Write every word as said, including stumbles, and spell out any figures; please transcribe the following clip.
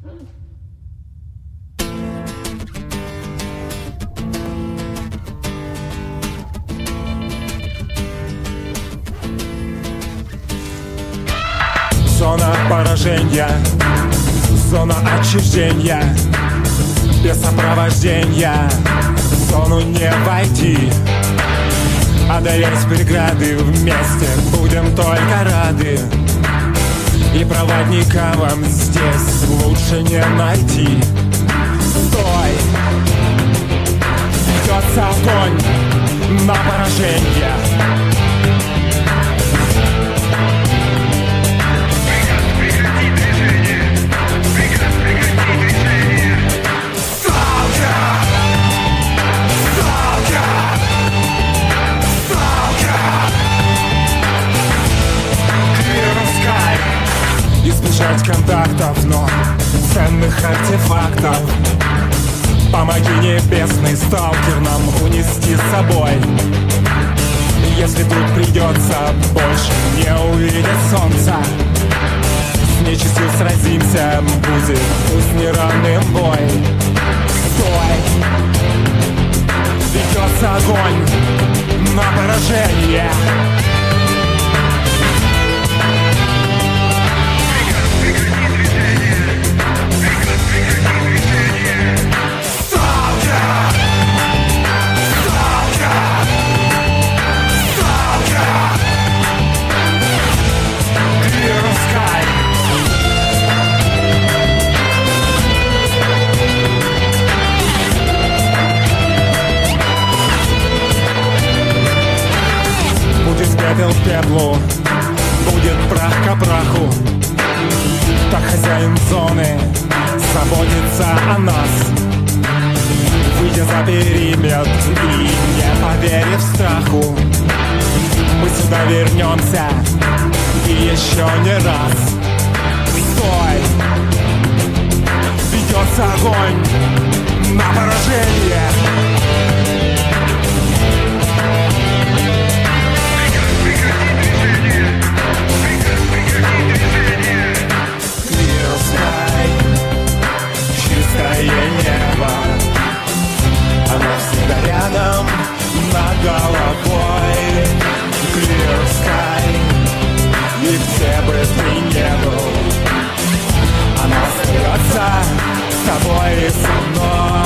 Зона поражения, зона отчуждения, без сопровождения в зону не войти. Одолеть преграды вместе будем только рады, и проводника вам здесь лучше не найти. Стой! Ведется огонь на поражение. Избежать контактов, но ценных артефактов. Помоги, небесный сталкер, нам унести с собой. Если тут придется больше не увидеть солнца, с нечистью сразимся, будет пусть неравный бой. Стой! Ведется огонь на поражение. Пепел к пеплу, будет прах к праху. Так хозяин зоны заботится о нас. Выйдя за периметр и не поверив страху, мы сюда вернемся и еще не раз. Стой! Ведется огонь на поражение. Чистое небо, оно всегда рядом, над головой. Clear sky, и где бы ты не был, оно остается с тобой и со мной.